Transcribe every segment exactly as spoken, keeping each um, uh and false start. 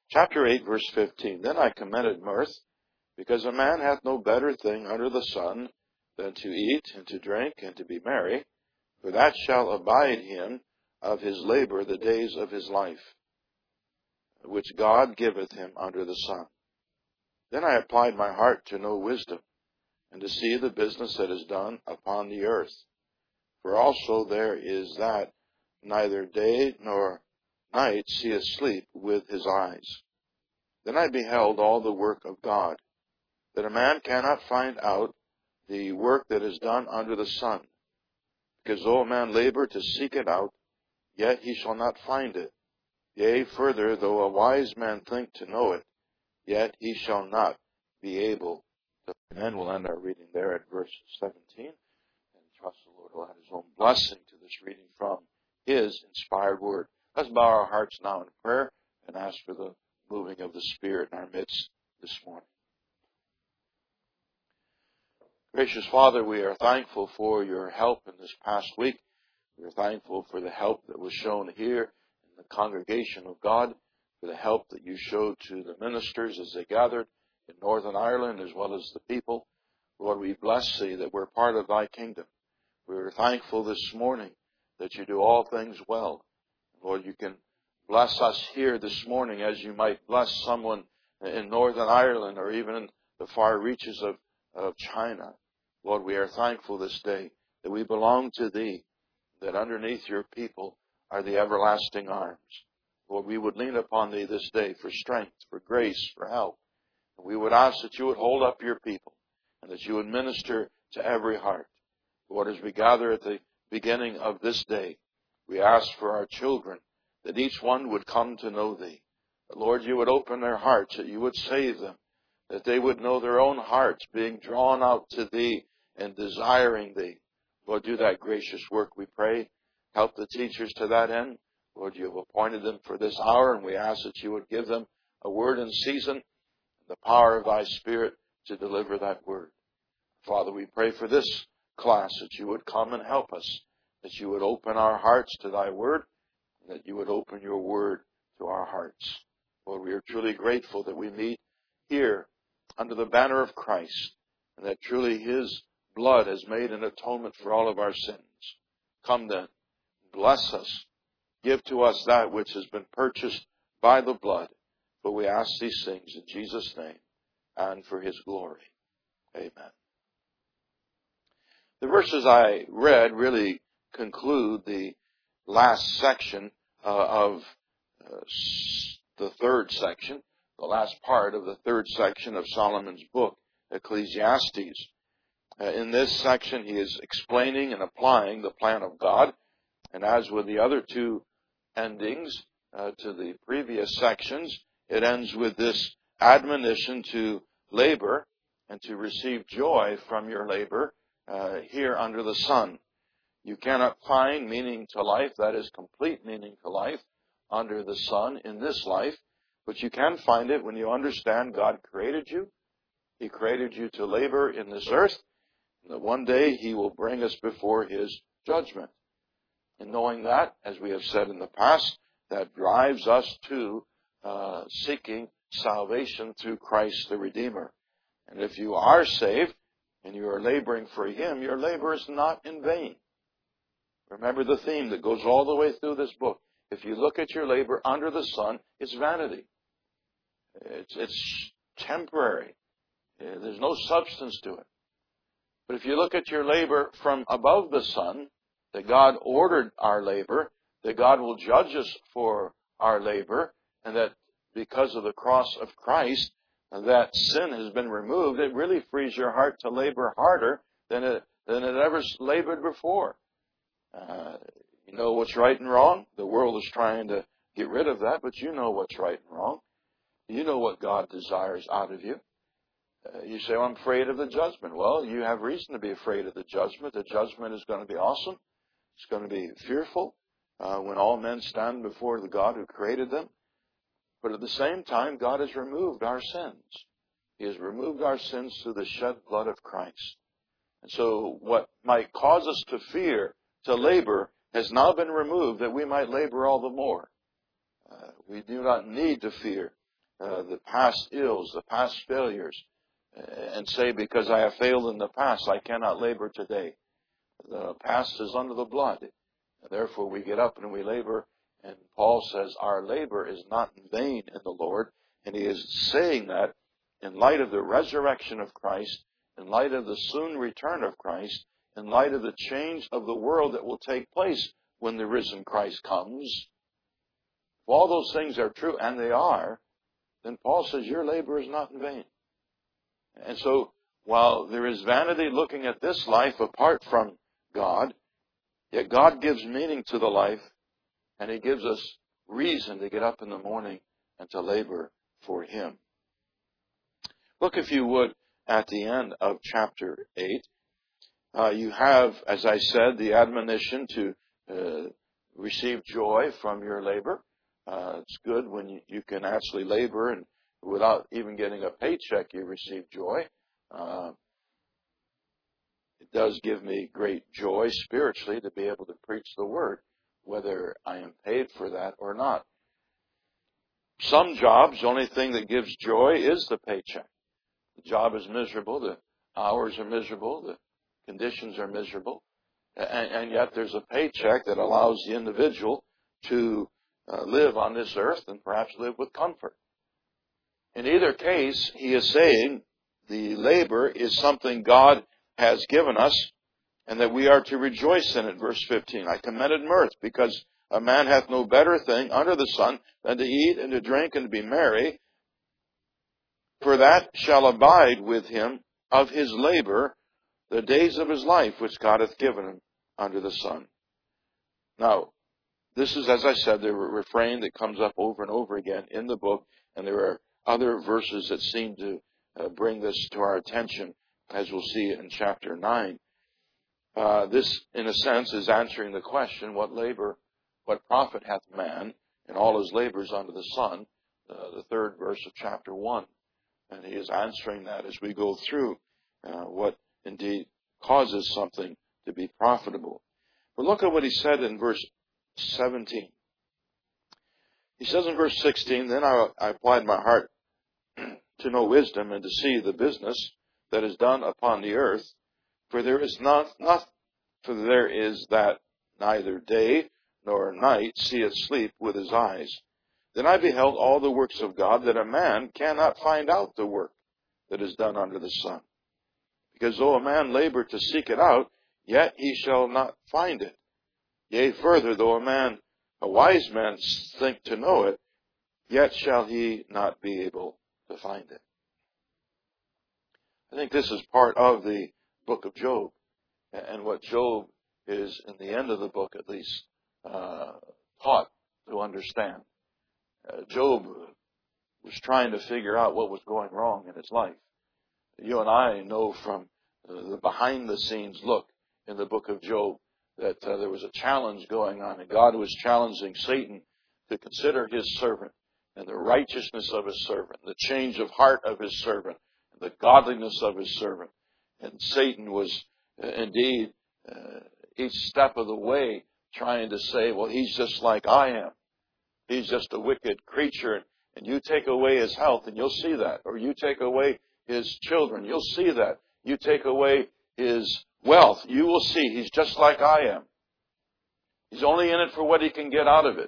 Chapter eight, verse fifteen. Then I commended mirth, because a man hath no better thing under the sun than to eat and to drink and to be merry, for that shall abide him of his labor the days of his life, which God giveth him under the sun. Then I applied my heart to know wisdom, and to see the business that is done upon the earth. For also there is that neither day nor night seeth sleep with his eyes. Then I beheld all the work of God, that a man cannot find out the work that is done under the sun. Because though a man labor to seek it out, yet he shall not find it. Yea, further, though a wise man think to know it, yet he shall not be able to. And we'll end our reading there at verse seventeen. And trust the Lord will add his own blessing to this reading from his inspired word. Let's bow our hearts now in prayer and ask for the moving of the Spirit in our midst this morning. Gracious Father, we are thankful for your help in this past week. We are thankful for the help that was shown here in the congregation of God, for the help that you showed to the ministers as they gathered in Northern Ireland as well as the people. Lord, we bless thee that we're part of thy kingdom. We are thankful this morning that you do all things well. Lord, you can bless us here this morning as you might bless someone in Northern Ireland or even in the far reaches of, of China. Lord, we are thankful this day that we belong to thee, that underneath your people are the everlasting arms. Lord, we would lean upon thee this day for strength, for grace, for help. And we would ask that you would hold up your people and that you would minister to every heart. Lord, as we gather at the beginning of this day, we ask for our children that each one would come to know thee. That, Lord, you would open their hearts, that you would save them, that they would know their own hearts being drawn out to thee and desiring thee. Lord, do that gracious work, we pray. Help the teachers to that end. Lord, you have appointed them for this hour, and we ask that you would give them a word in season, the power of thy Spirit to deliver that word. Father, we pray for this class that you would come and help us, that you would open our hearts to thy word, and that you would open your word to our hearts. Lord, we are truly grateful that we meet here under the banner of Christ, and that truly his blood has made an atonement for all of our sins. Come then, bless us, give to us that which has been purchased by the blood. For we ask these things in Jesus' name and for his glory. Amen. The verses I read really conclude the last section uh, of uh, the third section, the last part of the third section of Solomon's book, Ecclesiastes. Uh, in this section, he is explaining and applying the plan of God. And as with the other two endings uh, to the previous sections, it ends with this admonition to labor and to receive joy from your labor uh, here under the sun. You cannot find meaning to life, that is complete meaning to life, under the sun in this life, but you can find it when you understand God created you. He created you to labor in this earth, and that one day he will bring us before his judgment. And knowing that, as we have said in the past, that drives us to uh, seeking salvation through Christ the Redeemer. And if you are saved and you are laboring for him, your labor is not in vain. Remember the theme that goes all the way through this book. If you look at your labor under the sun, it's vanity. It's, it's temporary. There's no substance to it. But if you look at your labor from above the sun, that God ordered our labor, that God will judge us for our labor, and that because of the cross of Christ, that sin has been removed, it really frees your heart to labor harder than it, than it ever labored before. Uh, you know what's right and wrong? The world is trying to get rid of that, but you know what's right and wrong. You know what God desires out of you. Uh, you say, well, I'm afraid of the judgment. Well, you have reason to be afraid of the judgment. The judgment is going to be awesome. It's going to be fearful uh, when all men stand before the God who created them. But at the same time, God has removed our sins. He has removed our sins through the shed blood of Christ. And so what might cause us to fear, to labor, has now been removed that we might labor all the more. Uh, we do not need to fear uh, the past ills, the past failures, and say, because I have failed in the past, I cannot labor today. The past is under the blood. Therefore, we get up and we labor. And Paul says our labor is not in vain in the Lord. And he is saying that in light of the resurrection of Christ, in light of the soon return of Christ, in light of the change of the world that will take place when the risen Christ comes. If all those things are true, and they are, then Paul says your labor is not in vain. And so, while there is vanity looking at this life apart from God, yet God gives meaning to the life, and He gives us reason to get up in the morning and to labor for Him. Look, if you would, at the end of chapter eight. Uh, you have, as I said, the admonition to uh, receive joy from your labor. Uh, it's good when you, you can actually labor and without even getting a paycheck, you receive joy. Uh, it does give me great joy spiritually to be able to preach the Word, whether I am paid for that or not. Some jobs, the only thing that gives joy is the paycheck. The job is miserable, the hours are miserable, the conditions are miserable, and, and yet there's a paycheck that allows the individual to uh, live on this earth and perhaps live with comfort. In either case, he is saying the labor is something God has given us and that we are to rejoice in it. Verse fifteen, I commended mirth because a man hath no better thing under the sun than to eat and to drink and to be merry, for that shall abide with him of his labor the days of his life which God hath given him under the sun. Now, this is, as I said, the refrain that comes up over and over again in the book, and there are other verses that seem to uh, bring this to our attention, as we'll see in chapter nine. Uh, this, in a sense, is answering the question, what labor, what profit hath man in all his labors under the sun, uh, the third verse of chapter one. And he is answering that as we go through uh, what indeed causes something to be profitable. But look at what he said in verse seventeen. He says in verse sixteen, then I, I applied my heart to know wisdom and to see the business that is done upon the earth, for there is not, not for there is that neither day nor night seeth sleep with his eyes. Then I beheld all the works of God, that a man cannot find out the work that is done under the sun. Because though a man labor to seek it out, yet he shall not find it. Yea, further, though a man, a wise man, think to know it, yet shall he not be able to find it. I think this is part of the book of Job, and what Job is, in the end of the book at least, uh, taught to understand. Uh, Job was trying to figure out what was going wrong in his life. You and I know from uh, the behind-the-scenes look in the book of Job that uh, there was a challenge going on, and God was challenging Satan to consider his servant and the righteousness of his servant, the change of heart of his servant, and the godliness of his servant. And Satan was uh, indeed uh, each step of the way trying to say, well, he's just like I am. He's just a wicked creature, and you take away his health, and you'll see that. Or you take away his children, you'll see that. You take away his wealth, you will see he's just like I am. He's only in it for what he can get out of it.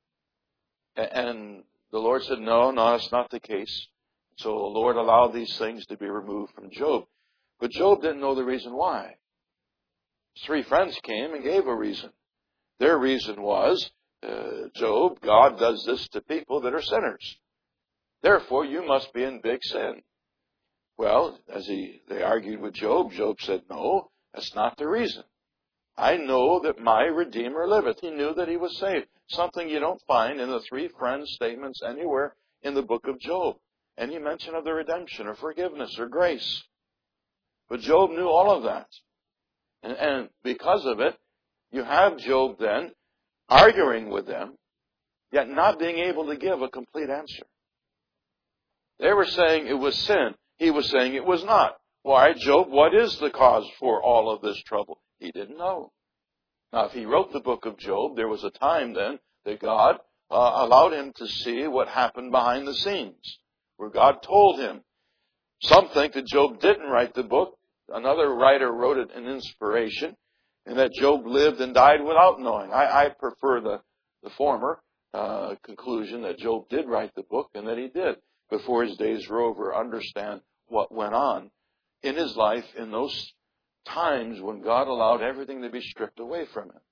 And the Lord said, no, no, that's not the case. So the Lord allowed these things to be removed from Job. But Job didn't know the reason why. His three friends came and gave a reason. Their reason was, uh, Job, God does this to people that are sinners. Therefore, you must be in big sin. Well, as he, they argued with Job, Job said, no, that's not the reason. I know that my Redeemer liveth. He knew that he was saved. Something you don't find in the three friends' statements anywhere in the book of Job. Any mention of the redemption or forgiveness or grace. But Job knew all of that. And, and because of it, you have Job then arguing with them, yet not being able to give a complete answer. They were saying it was sin. He was saying it was not. Why, Job, what is the cause for all of this trouble? He didn't know. Now, if he wrote the book of Job, there was a time then that God uh, allowed him to see what happened behind the scenes, where God told him. Some think that Job didn't write the book. Another writer wrote it in inspiration, and that Job lived and died without knowing. I, I prefer the, the former uh, conclusion, that Job did write the book, and that he did, before his days were over, understand what went on in his life in those times when God allowed everything to be stripped away from him.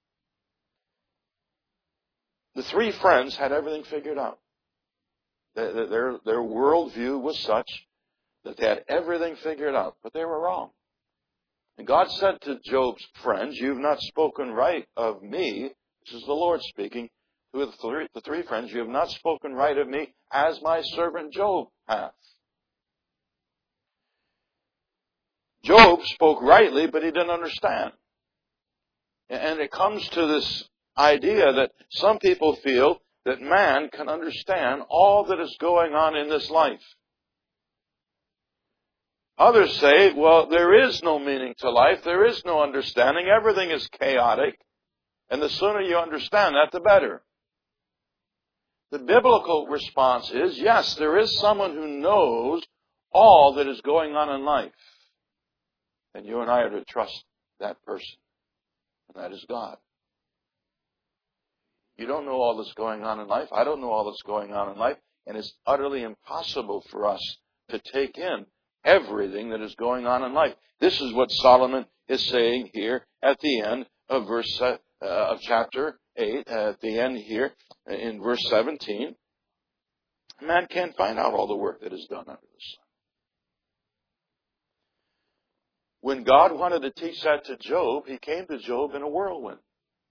The three friends had everything figured out. Their, their, their worldview was such that they had everything figured out, but they were wrong. And God said to Job's friends, "You've not spoken right of me." This is the Lord speaking to the three, the three friends. "You have not spoken right of me as my servant Job hath." Job spoke rightly, but he didn't understand. And it comes to this idea that some people feel that man can understand all that is going on in this life. Others say, well, there is no meaning to life. There is no understanding. Everything is chaotic. And the sooner you understand that, the better. The biblical response is, yes, there is someone who knows all that is going on in life. And you and I are to trust that person. And that is God. You don't know all that's going on in life. I don't know all that's going on in life. And it's utterly impossible for us to take in everything that is going on in life. This is what Solomon is saying here at the end of verse uh, of chapter eight, uh, at the end here in verse seventeen. Man can't find out all the work that is done under the sun. When God wanted to teach that to Job, he came to Job in a whirlwind.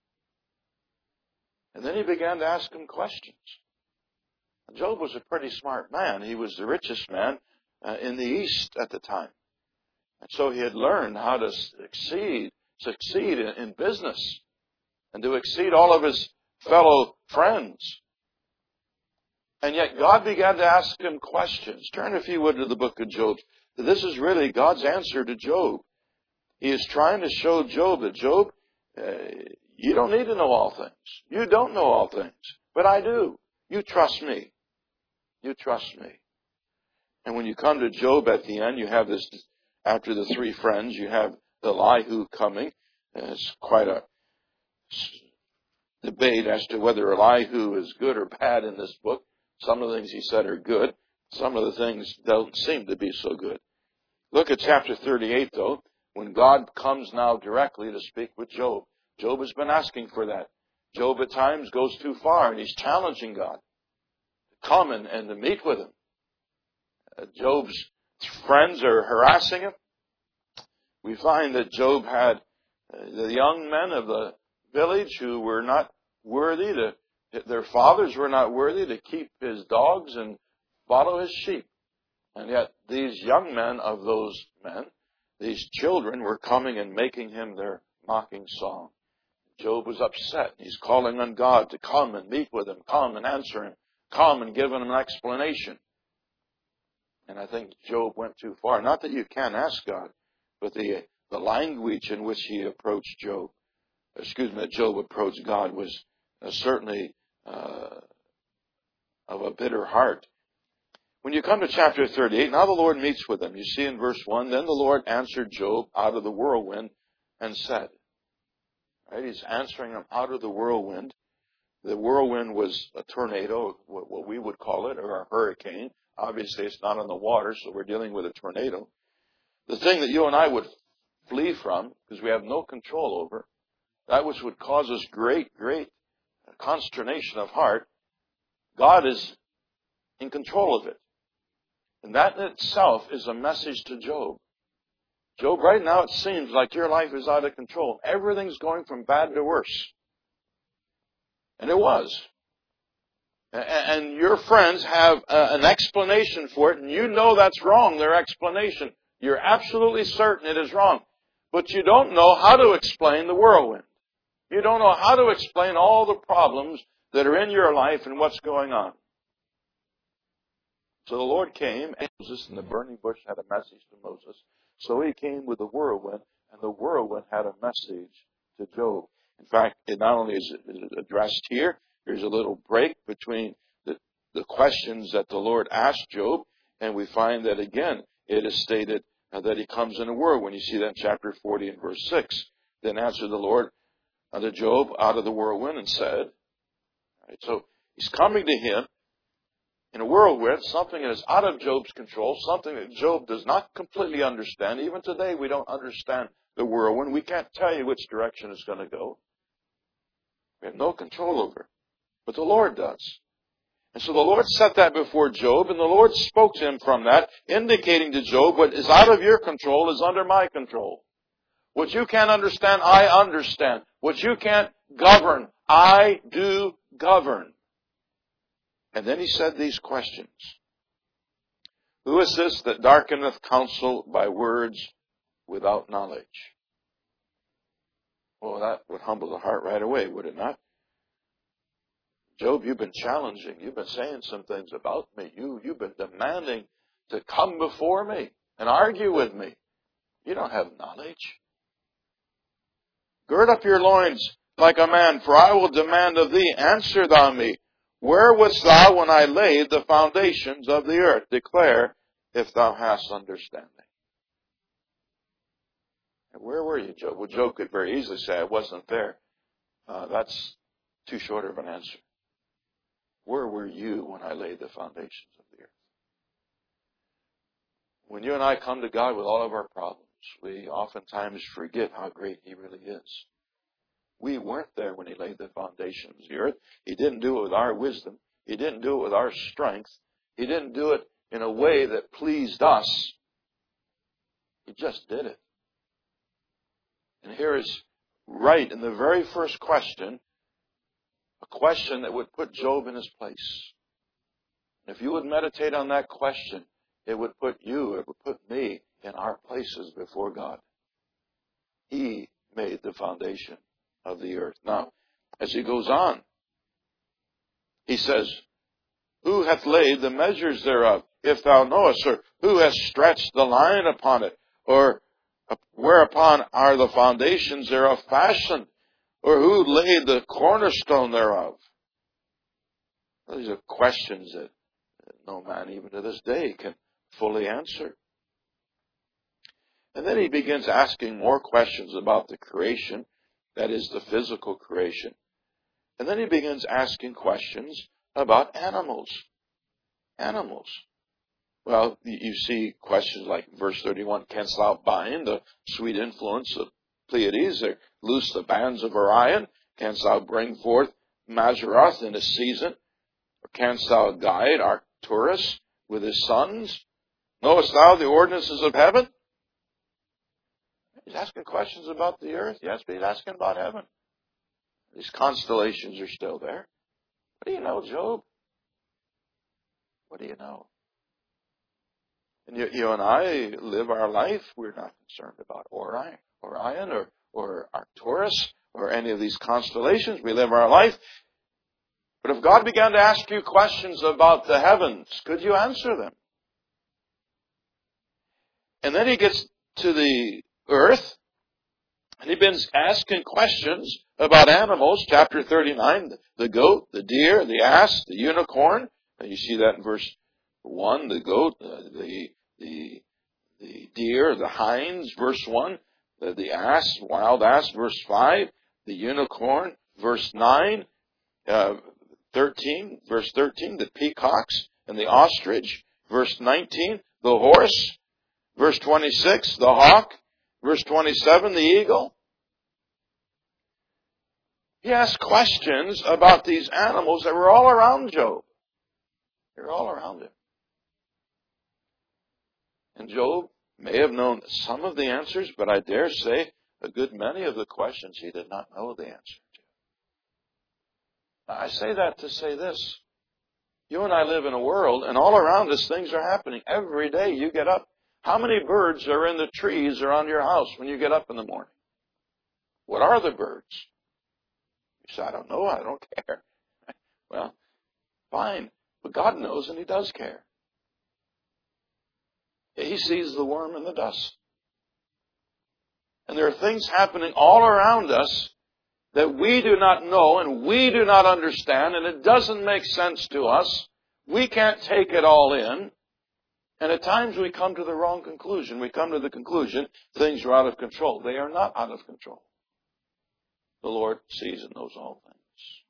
And then he began to ask him questions. Job was a pretty smart man. He was the richest man uh, in the East at the time. And so he had learned how to succeed, succeed in, in business and to exceed all of his fellow friends. And yet God began to ask him questions. Turn, if you would, to the book of Job. This is really God's answer to Job. He is trying to show Job that, Job, uh, you don't need to know all things. You don't know all things. But I do. You trust me. You trust me. And when you come to Job at the end, you have this, after the three friends, you have Elihu coming. And it's quite a debate as to whether Elihu is good or bad in this book. Some of the things he said are good. Some of the things don't seem to be so good. Look at chapter thirty-eight, though, when God comes now directly to speak with Job. Job has been asking for that. Job at times goes too far, and he's challenging God to come and, and to meet with him. Uh, Job's friends are harassing him. We find that Job had uh, the young men of the village who were not worthy to, their fathers were not worthy to keep his dogs and follow his sheep. And yet these young men of those men, these children, were coming and making him their mocking song. Job was upset. He's calling on God to come and meet with him, come and answer him, come and give him an explanation. And I think Job went too far. Not that you can't ask God, but the the language in which he approached Job, excuse me, that Job approached God was uh, certainly uh, of a bitter heart. When you come to chapter thirty-eight, now the Lord meets with him. You see in verse one, then the Lord answered Job out of the whirlwind and said. Right? He's answering him out of the whirlwind. The whirlwind was a tornado, what we would call it, or a hurricane. Obviously, it's not on the water, so we're dealing with a tornado. The thing that you and I would flee from, because we have no control over, that which would cause us great, great consternation of heart, God is in control of it. And that in itself is a message to Job. Job, right now it seems like your life is out of control. Everything's going from bad to worse. And it was. And your friends have an explanation for it, and you know that's wrong, their explanation. You're absolutely certain it is wrong. But you don't know how to explain the whirlwind. You don't know how to explain all the problems that are in your life and what's going on. So the Lord came, and Moses in the burning bush had a message to Moses. So he came with the whirlwind, and the whirlwind had a message to Job. In fact, it not only is it addressed here, There's a little break between the, the questions that the Lord asked Job, and we find that again, it is stated uh, that he comes in a whirlwind. You see that in chapter forty and verse six. Then answered the Lord unto Job out of the whirlwind and said, right, so he's coming to him in a whirlwind, something that is out of Job's control, something that Job does not completely understand. Even today, we don't understand the whirlwind. We can't tell you which direction it's going to go. We have no control over it. But the Lord does. And so the Lord set that before Job, and the Lord spoke to him from that, indicating to Job, what is out of your control is under my control. What you can't understand, I understand. What you can't govern, I do govern. And then he said these questions. Who is this that darkeneth counsel by words without knowledge? Well, that would humble the heart right away, would it not? Job, you've been challenging. You've been saying some things about me. You, you've been demanding to come before me and argue with me. You don't have knowledge. Gird up your loins like a man, for I will demand of thee. Answer thou me. Where wast thou when I laid the foundations of the earth? Declare if thou hast understanding. And where were you, Job? Well, Job could very easily say, I wasn't there. Uh, that's too short of an answer. Where were you when I laid the foundations of the earth? When you and I come to God with all of our problems, we oftentimes forget how great He really is. We weren't there when He laid the foundations of the earth. He didn't do it with our wisdom. He didn't do it with our strength. He didn't do it in a way that pleased us. He just did it. And here is right in the very first question, a question that would put Job in his place. If you would meditate on that question, it would put you, it would put me in our places before God. He made the foundation of the earth. Now, as he goes on, he says, who hath laid the measures thereof, if thou knowest, or who hath stretched the line upon it, or whereupon are the foundations thereof fashioned, or who laid the cornerstone thereof? These are questions that no man even to this day can fully answer. And then he begins asking more questions about the creation, that is the physical creation. And then he begins asking questions about animals. Animals. Well, you see questions like verse thirty-one, canst thou bind the sweet influence of Pleiades, or loose the bands of Orion? Canst thou bring forth Mazzaroth in his season? Or canst thou guide Arcturus with his sons? Knowest thou the ordinances of heaven? He's asking questions about the earth, yes, but he's asking about heaven. These constellations are still there. What do you know, Job? What do you know? And you, you and I live our life. We're not concerned about Orion, Orion or, or Arcturus or any of these constellations. We live our life. But if God began to ask you questions about the heavens, could you answer them? And then he gets to the earth, and he begins asking questions about animals. Chapter thirty-nine, the goat, the deer, the ass, the unicorn. And you see that in verse one, the goat, the, the, the, the deer, the hinds, verse one, the, the ass, wild ass, verse five, the unicorn, verse nine, uh, thirteen, verse thirteen, the peacocks and the ostrich, verse nineteen, the horse, verse twenty-six, the hawk, verse twenty-seven, the eagle. He asked questions about these animals that were all around Job. They're all around him. And Job may have known some of the answers, but I dare say a good many of the questions he did not know the answer to. Now, I say that to say this. You and I live in a world, and all around us things are happening. Every day you get up. How many birds are in the trees or on your house when you get up in the morning? What are the birds? You say, I don't know, I don't care. Well, fine. But God knows, and He does care. He sees the worm in the dust. And there are things happening all around us that we do not know and we do not understand, and it doesn't make sense to us. We can't take it all in. And at times we come to the wrong conclusion. We come to the conclusion things are out of control. They are not out of control. The Lord sees and knows all things.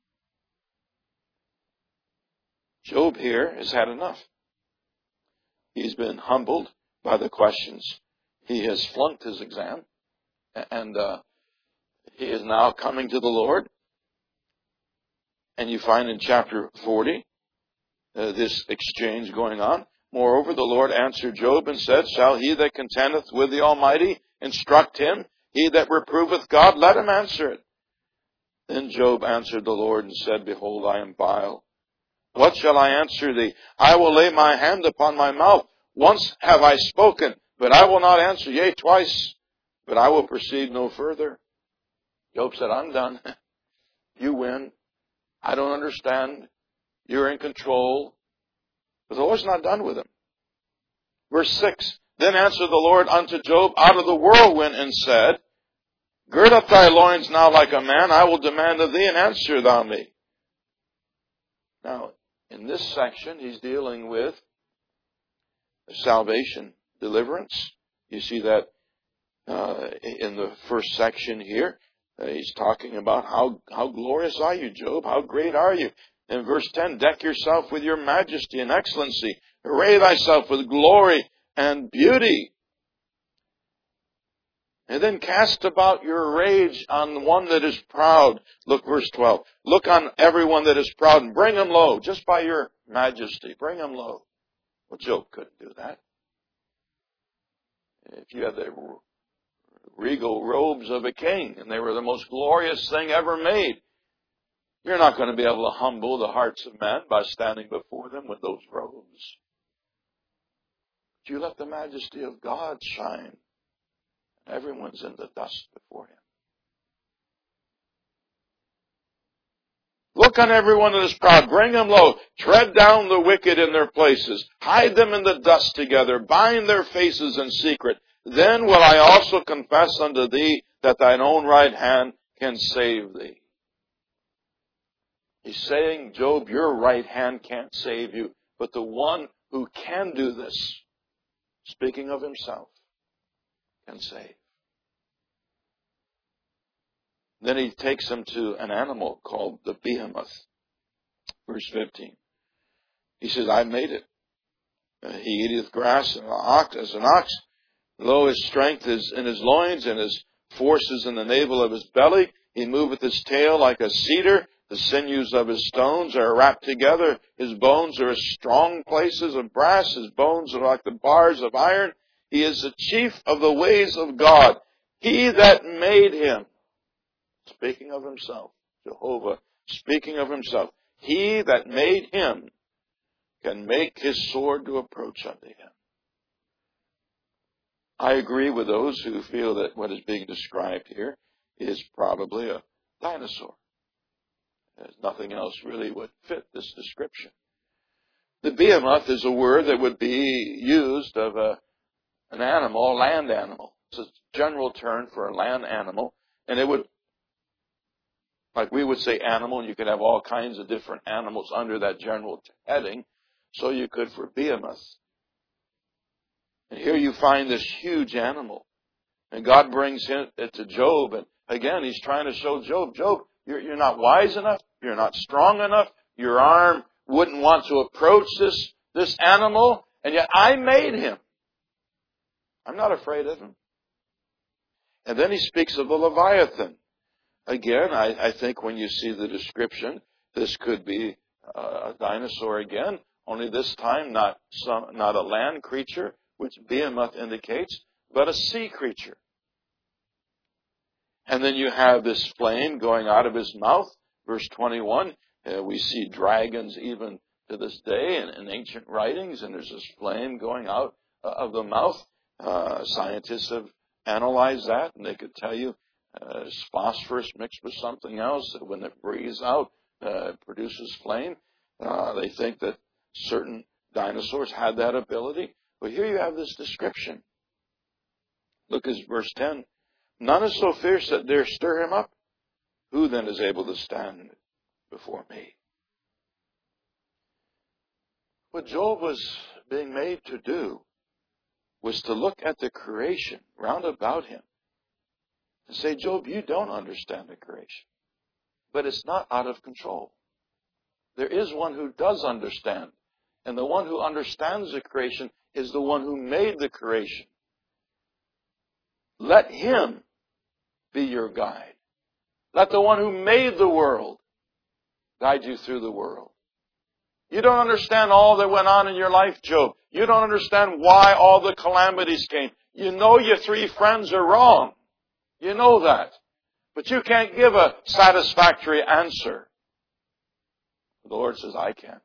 Job here has had enough. He's been humbled by the questions. He has flunked his exam. And uh, he is now coming to the Lord. And you find in chapter forty uh, this exchange going on. Moreover, the Lord answered Job and said, Shall he that contendeth with the Almighty instruct him? He that reproveth God, let him answer it. Then Job answered the Lord and said, Behold, I am vile. What shall I answer thee? I will lay my hand upon my mouth. Once have I spoken, but I will not answer. Yea, twice, but I will proceed no further. Job said, I'm done. You win. I don't understand. You're in control. But the Lord's not done with him. Verse six, Then answered the Lord unto Job out of the whirlwind and said, Gird up thy loins now like a man. I will demand of thee, and answer thou me. Now, in this section, he's dealing with salvation, deliverance. You see that uh, in the first section here. Uh, he's talking about how, how glorious are you, Job? How great are you? In verse ten, Deck yourself with your majesty and excellency. Array thyself with glory and beauty. And then cast about your rage on one that is proud. Look, verse twelve. Look on everyone that is proud and bring him low, just by your majesty. Bring him low. Well, Job couldn't do that. If you had the regal robes of a king, and they were the most glorious thing ever made, you're not going to be able to humble the hearts of men by standing before them with those robes. But you let the majesty of God shine. Everyone's in the dust before him. Look on everyone that is proud. Bring them low. Tread down the wicked in their places. Hide them in the dust together. Bind their faces in secret. Then will I also confess unto thee that thine own right hand can save thee. He's saying, Job, your right hand can't save you, but the one who can do this, speaking of himself, can save. Then he takes him to an animal called the behemoth. Verse fifteen. He says, I made it. He eateth grass and an ox, as an ox. Lo, his strength is in his loins, and his force is in the navel of his belly. He moveth his tail like a cedar. The sinews of his stones are wrapped together. His bones are as strong places of brass. His bones are like the bars of iron. He is the chief of the ways of God. He that made him, speaking of himself, Jehovah, speaking of himself, he that made him can make his sword to approach unto him. I agree with those who feel that what is being described here is probably a dinosaur. There's nothing else really would fit this description. The behemoth is a word that would be used of a, an animal, a land animal. It's a general term for a land animal. And it would, like we would say animal, and you could have all kinds of different animals under that general heading. So you could for behemoth. And here you find this huge animal. And God brings it to Job. And again, he's trying to show Job, Job, you're, you're not wise enough. You're not strong enough. Your arm wouldn't want to approach this, this animal. And yet I made him. I'm not afraid of him. And then he speaks of the Leviathan. Again, I, I think when you see the description, this could be a dinosaur again. Only this time not some, not a land creature, which behemoth indicates, but a sea creature. And then you have this flame going out of his mouth. Verse twenty-one, uh, we see dragons even to this day in, in ancient writings, and there's this flame going out uh, of the mouth. Uh, scientists have analyzed that, and they could tell you uh, it's phosphorus mixed with something else that when it breathes out, uh, it produces flame. Uh, they think that certain dinosaurs had that ability. But here you have this description. Look at verse ten. None is so fierce that dare stir him up. Who then is able to stand before me? What Job was being made to do was to look at the creation round about him and say, Job, you don't understand the creation, but it's not out of control. There is one who does understand, and the one who understands the creation is the one who made the creation. Let him be your guide. Let the one who made the world guide you through the world. You don't understand all that went on in your life, Job. You don't understand why all the calamities came. You know your three friends are wrong. You know that. But you can't give a satisfactory answer. The Lord says, I can.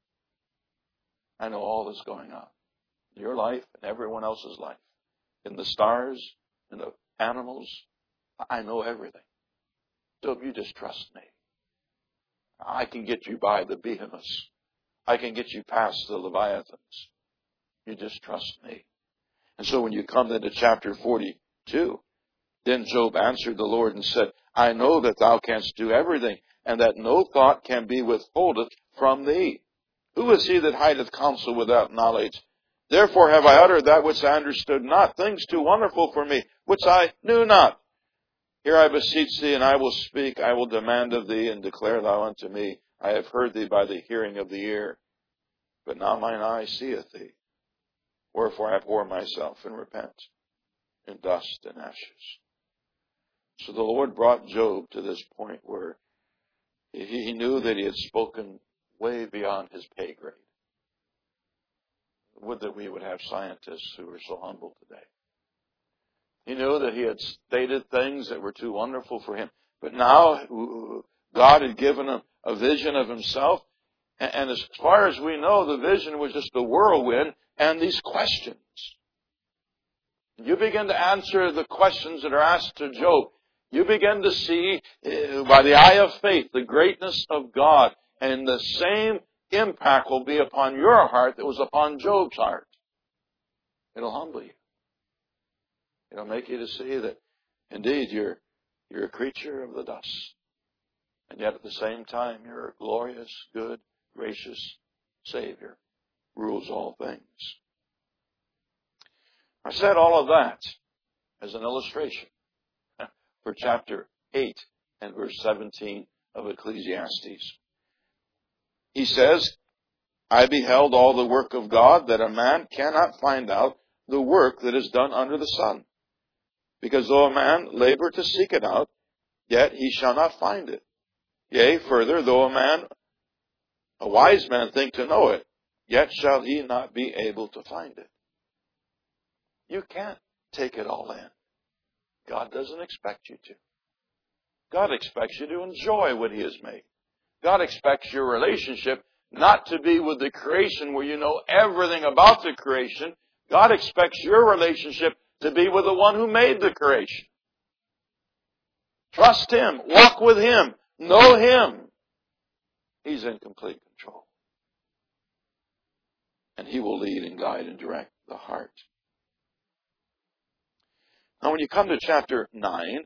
I know all that's going on in your life and everyone else's life. In the stars, in the animals. I know everything. Job, you just trust me. I can get you by the behemoths. I can get you past the leviathans. You just trust me. And so when you come into chapter forty-two, then Job answered the Lord and said, I know that thou canst do everything, and that no thought can be withholded from thee. Who is he that hideth counsel without knowledge? Therefore have I uttered that which I understood not, things too wonderful for me, which I knew not. Here I beseech thee, and I will speak, I will demand of thee, and declare thou unto me. I have heard thee by the hearing of the ear, but now mine eye seeth thee. Wherefore I abhor myself, and repent in dust and ashes. So the Lord brought Job to this point where he knew that he had spoken way beyond his pay grade. Would that we would have scientists who are so humble today. He knew that he had stated things that were too wonderful for him. But now God had given him a vision of himself. And as far as we know, the vision was just a whirlwind and these questions. You begin to answer the questions that are asked to Job. You begin to see by the eye of faith the greatness of God. And the same impact will be upon your heart that was upon Job's heart. It'll humble you. It'll make you to see that indeed you're, you're a creature of the dust. And yet at the same time you're a glorious, good, gracious Savior. Rules all things. I said all of that as an illustration for chapter eight and verse seventeen of Ecclesiastes. He says, I beheld all the work of God, that a man cannot find out the work that is done under the sun. Because though a man labor to seek it out, yet he shall not find it. Yea, further, though a man, a wise man, think to know it, yet shall he not be able to find it. You can't take it all in. God doesn't expect you to. God expects you to enjoy what He has made. God expects your relationship not to be with the creation where you know everything about the creation. God expects your relationship to be with the one who made the creation. Trust Him. Walk with Him. Know Him. He's in complete control. And He will lead and guide and direct the heart. Now when you come to chapter nine,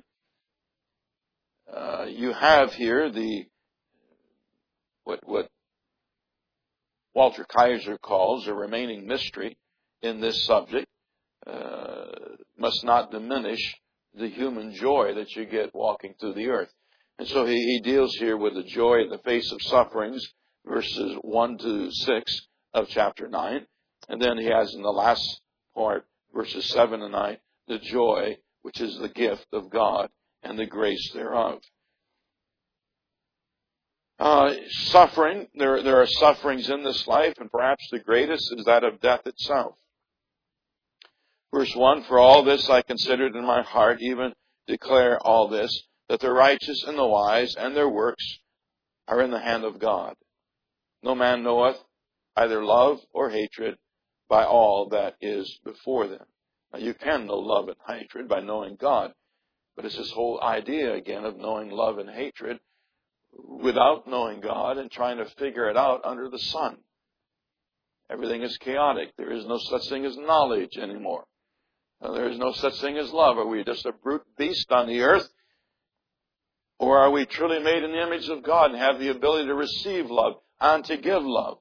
uh, you have here the what, what Walter Kaiser calls a remaining mystery in this subject. Uh, must not diminish the human joy that you get walking through the earth. And so he, he deals here with the joy in the face of sufferings, verses one to six of chapter nine. And then he has in the last part, verses seven and nine, the joy, which is the gift of God and the grace thereof. Uh, suffering, there, there are sufferings in this life, and perhaps the greatest is that of death itself. Verse one, for all this I considered in my heart, even declare all this, that the righteous and the wise and their works are in the hand of God. No man knoweth either love or hatred by all that is before them. Now you can know love and hatred by knowing God, but it's this whole idea again of knowing love and hatred without knowing God and trying to figure it out under the sun. Everything is chaotic. There is no such thing as knowledge anymore. There is no such thing as love. Are we just a brute beast on the earth? Or are we truly made in the image of God and have the ability to receive love and to give love?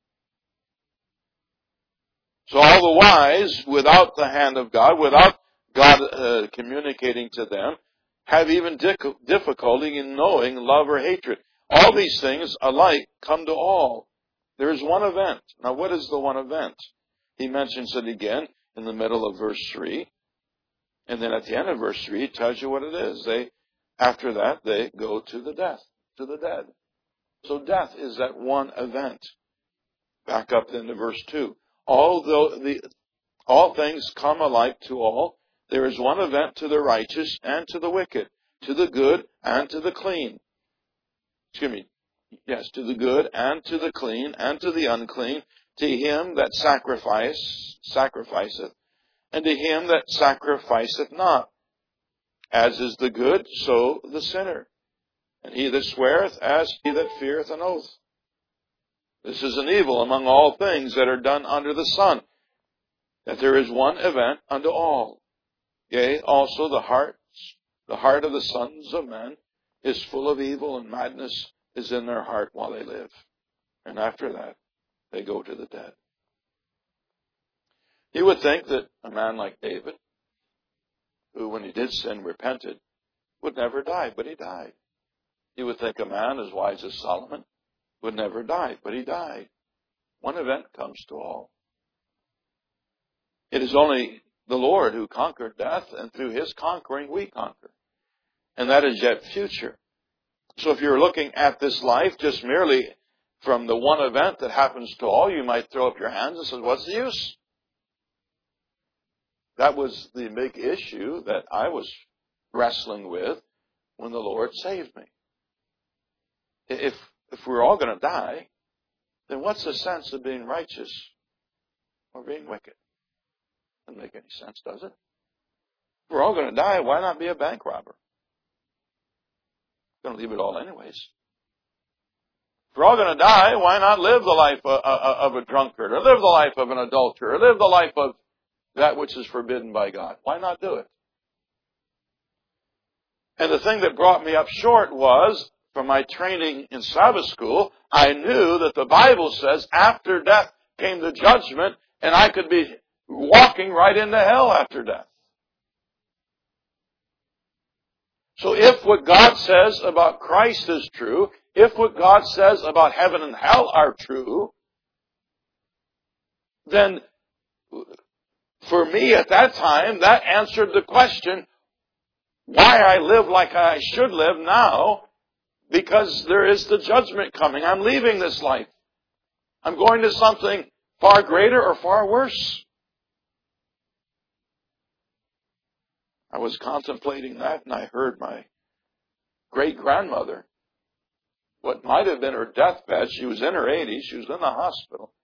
So all the wise, without the hand of God, without God uh, communicating to them, have even difficulty in knowing love or hatred. All these things alike come to all. There is one event. Now what is the one event? He mentions it again in the middle of verse three. And then at the end of verse three, it tells you what it is. They, after that, they go to the death, to the dead. So death is that one event. Back up then to verse two. Although the, all things come alike to all, there is one event to the righteous and to the wicked, to the good and to the clean. Excuse me. Yes, to the good and to the clean and to the unclean, to him that sacrifice, sacrificeth, and to him that sacrificeth not. As is the good, so the sinner. And he that sweareth, as he that feareth an oath. This is an evil among all things that are done under the sun, that there is one event unto all. Yea, also the hearts, the heart of the sons of men is full of evil, and madness is in their heart while they live. And after that, they go to the dead. You would think that a man like David, who when he did sin repented, would never die, but he died. You would think a man as wise as Solomon would never die, but he died. One event comes to all. It is only the Lord who conquered death, and through his conquering we conquer. And that is yet future. So if you're looking at this life just merely from the one event that happens to all, you might throw up your hands and say, what's the use? That was the big issue that I was wrestling with when the Lord saved me. If, if we're all going to die, then what's the sense of being righteous or being wicked? Doesn't make any sense, does it? If we're all going to die, why not be a bank robber? Going to leave it all anyways. If we're all going to die, why not live the life of a drunkard, or live the life of an adulterer, or live the life of that which is forbidden by God? Why not do it? And the thing that brought me up short was, from my training in Sabbath school, I knew that the Bible says after death came the judgment, and I could be walking right into hell after death. So if what God says about Christ is true, if what God says about heaven and hell are true, then for me at that time, that answered the question why I live like I should live now, because there is the judgment coming. I'm leaving this life. I'm going to something far greater or far worse. I was contemplating that, and I heard my great-grandmother, what might have been her deathbed. She was in her eighties. She was in the hospital.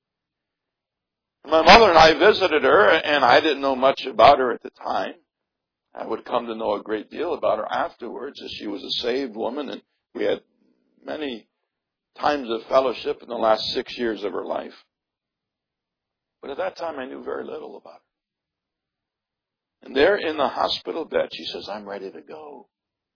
My mother and I visited her, and I didn't know much about her at the time. I would come to know a great deal about her afterwards, as she was a saved woman, and we had many times of fellowship in the last six years of her life. But at that time, I knew very little about her. And there in the hospital bed, she says, I'm ready to go.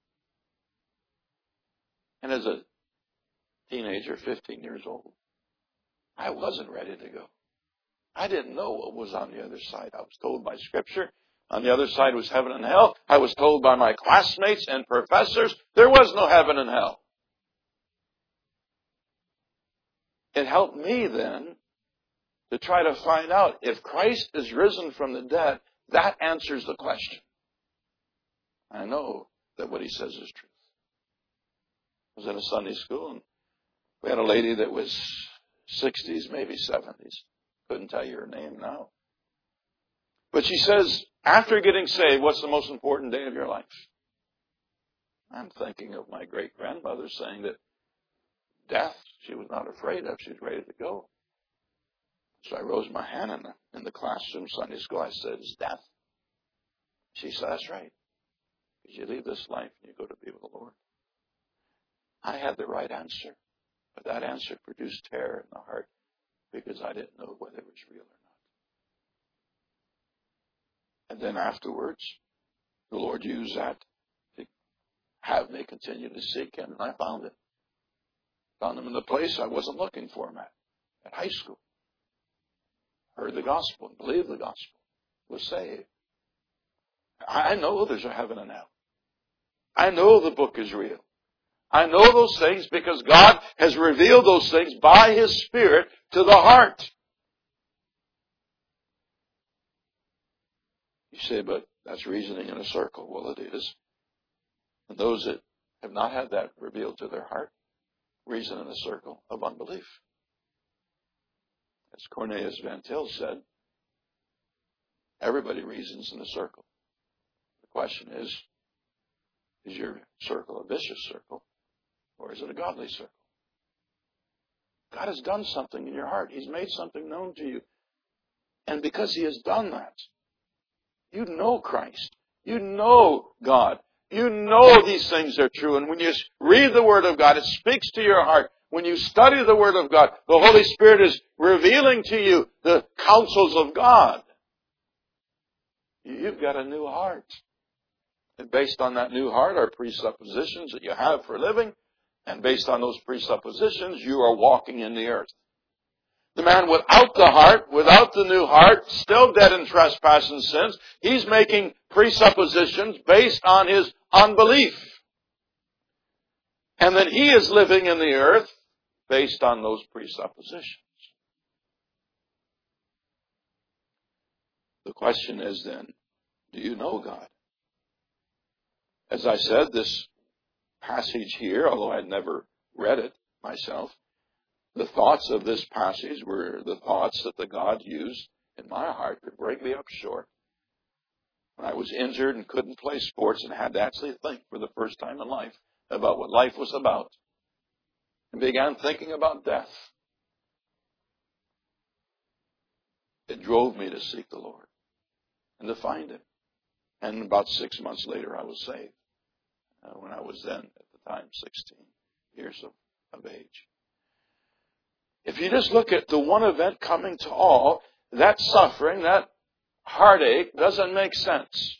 And as a teenager, fifteen years old, I wasn't ready to go. I didn't know what was on the other side. I was told by Scripture, on the other side was heaven and hell. I was told by my classmates and professors, there was no heaven and hell. It helped me then to try to find out if Christ is risen from the dead, that answers the question. I know that what he says is truth. I was in a Sunday school, and we had a lady that was sixties, maybe seventies. Couldn't tell you her name now. But she says, after getting saved, what's the most important day of your life? I'm thinking of my great-grandmother saying that death she was not afraid of. She was ready to go. So I rose my hand in the, in the classroom Sunday school. I said, it's death. She said, that's right. Because you leave this life and you go to be with the Lord. I had the right answer. But that answer produced terror in the heart because I didn't know whether it was real or not. And then afterwards, the Lord used that to have me continue to seek Him. And I found it. Found Him in the place I wasn't looking for Him at, at high school. Heard the gospel, believed the gospel, was saved. I know there's a heaven and hell. I know the book is real. I know those things because God has revealed those things by His Spirit to the heart. You say, but that's reasoning in a circle. Well, it is. And those that have not had that revealed to their heart reason in a circle of unbelief. As Cornelius Van Til said, everybody reasons in a circle. The question is, is your circle a vicious circle or is it a godly circle? God has done something in your heart. He's made something known to you. And because He has done that, you know Christ. You know God. You know these things are true. And when you read the Word of God, it speaks to your heart. When you study the Word of God, the Holy Spirit is revealing to you the counsels of God. You've got a new heart. And based on that new heart are presuppositions that you have for living. And based on those presuppositions, you are walking in the earth. The man without the heart, without the new heart, still dead in trespass and sins, he's making presuppositions based on his unbelief. And then he is living in the earth based on those presuppositions. The question is then, do you know God? As I said, this passage here, although I'd never read it myself, the thoughts of this passage were the thoughts that the God used in my heart to bring me up short. When I was injured and couldn't play sports and had to actually think for the first time in life about what life was about. And began thinking about death. It drove me to seek the Lord and to find Him. And about six months later I was saved. Uh, when I was then, at the time, sixteen years of, of age. If you just look at the one event coming to all, that suffering, that heartache doesn't make sense.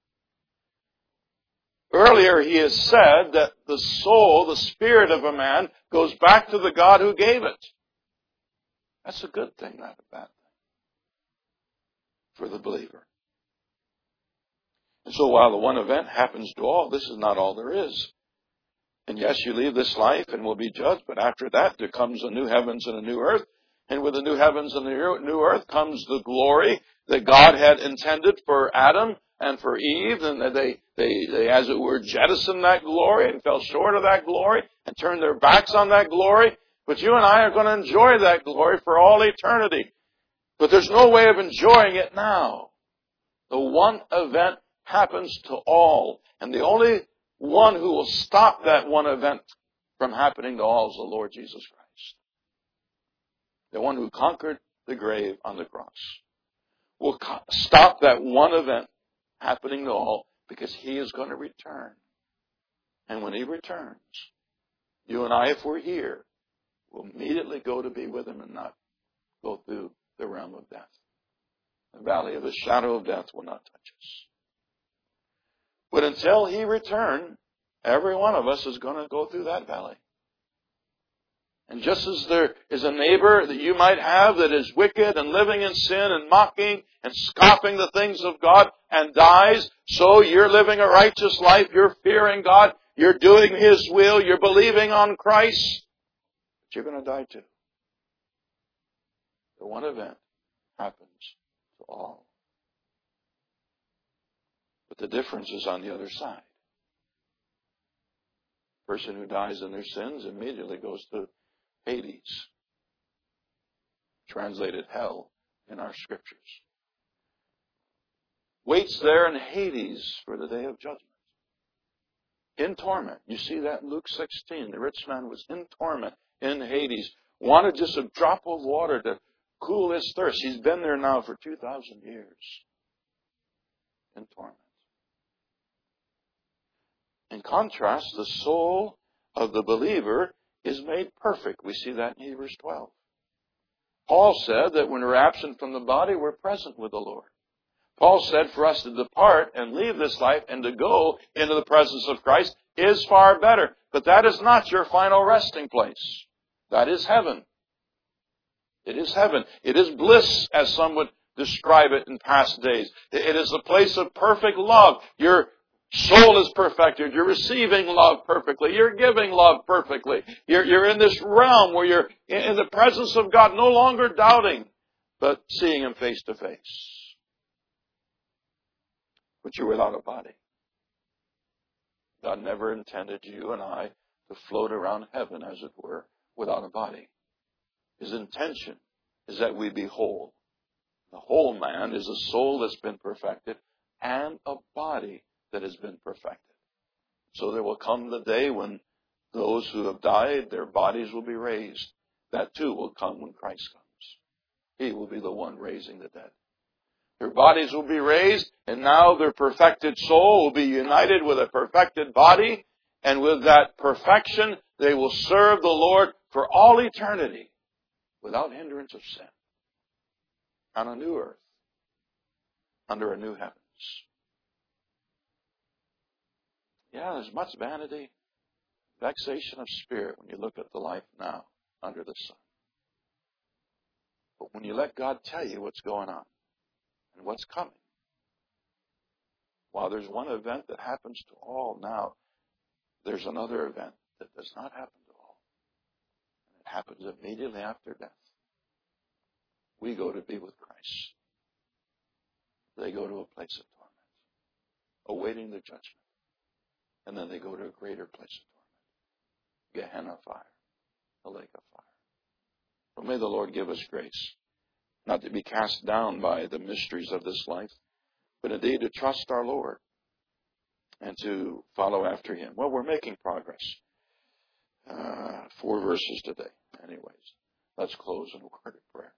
Earlier he has said that the soul, the spirit of a man, goes back to the God who gave it. That's a good thing, not a bad thing for the believer. And so while the one event happens to all, this is not all there is. And yes, you leave this life and will be judged, but after that there comes a new heavens and a new earth. And with the new heavens and the new earth comes the glory that God had intended for Adam and for Eve. And they, they, they, as it were, jettisoned that glory and fell short of that glory and turned their backs on that glory. But you and I are going to enjoy that glory for all eternity. But there's no way of enjoying it now. The one event happens to all. And the only one who will stop that one event from happening to all is the Lord Jesus Christ. The one who conquered the grave on the cross will co- stop that one event happening to all because He is going to return. And when He returns, you and I, if we're here, will immediately go to be with Him and not go through the realm of death. The valley of the shadow of death will not touch us. But until He return, every one of us is going to go through that valley. And just as there is a neighbor that you might have that is wicked and living in sin and mocking and scoffing the things of God and dies, so you're living a righteous life, you're fearing God, you're doing His will, you're believing on Christ, but you're going to die too. The one event happens to all. But the difference is on the other side. The person who dies in their sins immediately goes to Hades, translated hell in our scriptures. Waits there in Hades for the day of judgment. In torment. You see that in Luke sixteen. The rich man was in torment in Hades. Wanted just a drop of water to cool his thirst. He's been there now for two thousand years. In torment. In contrast, the soul of the believer is made perfect. We see that in Hebrews twelve. Paul said that when we're absent from the body, we're present with the Lord. Paul said for us to depart and leave this life and to go into the presence of Christ is far better. But that is not your final resting place. That is heaven. It is heaven. It is bliss, as some would describe it in past days. It is the place of perfect love. Your soul is perfected. You're receiving love perfectly. You're giving love perfectly. You're, you're in this realm where you're in the presence of God, no longer doubting, but seeing Him face to face. But you're without a body. God never intended you and I to float around heaven, as it were, without a body. His intention is that we be whole. The whole man is a soul that's been perfected and a body that has been perfected. So there will come the day when those who have died, their bodies will be raised. That too will come when Christ comes. He will be the one raising the dead. Their bodies will be raised, and now their perfected soul will be united with a perfected body, and with that perfection, they will serve the Lord for all eternity without hindrance of sin on a new earth, under a new heavens. Yeah, there's much vanity, vexation of spirit when you look at the life now under the sun. But when you let God tell you what's going on and what's coming, while there's one event that happens to all now, there's another event that does not happen to all. And it happens immediately after death. We go to be with Christ. They go to a place of torment, awaiting the judgment. And then they go to a greater place of torment, Gehenna fire, the lake of fire. So may the Lord give us grace, not to be cast down by the mysteries of this life, but indeed to trust our Lord and to follow after Him. Well, we're making progress. Uh, four verses today. Anyways, let's close in a word of prayer.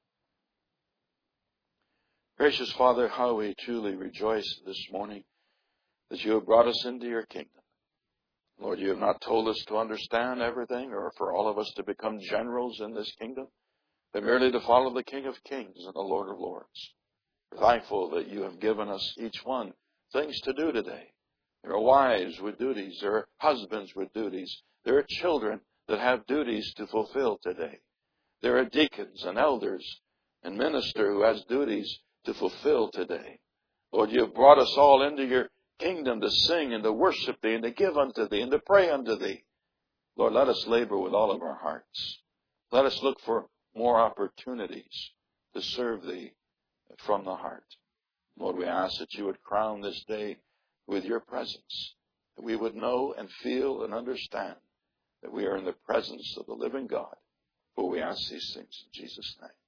Gracious Father, how we truly rejoice this morning that you have brought us into your kingdom. Lord, you have not told us to understand everything or for all of us to become generals in this kingdom, but merely to follow the King of Kings and the Lord of Lords. We're thankful that you have given us each one things to do today. There are wives with duties. There are husbands with duties. There are children that have duties to fulfill today. There are deacons and elders and minister who has duties to fulfill today. Lord, you have brought us all into your kingdom to sing and to worship thee and to give unto thee and to pray unto thee. Lord, let us labor with all of our hearts. Let us look for more opportunities to serve thee from the heart. Lord, we ask that you would crown this day with your presence, that we would know and feel and understand that we are in the presence of the living God. For we ask these things in Jesus' name.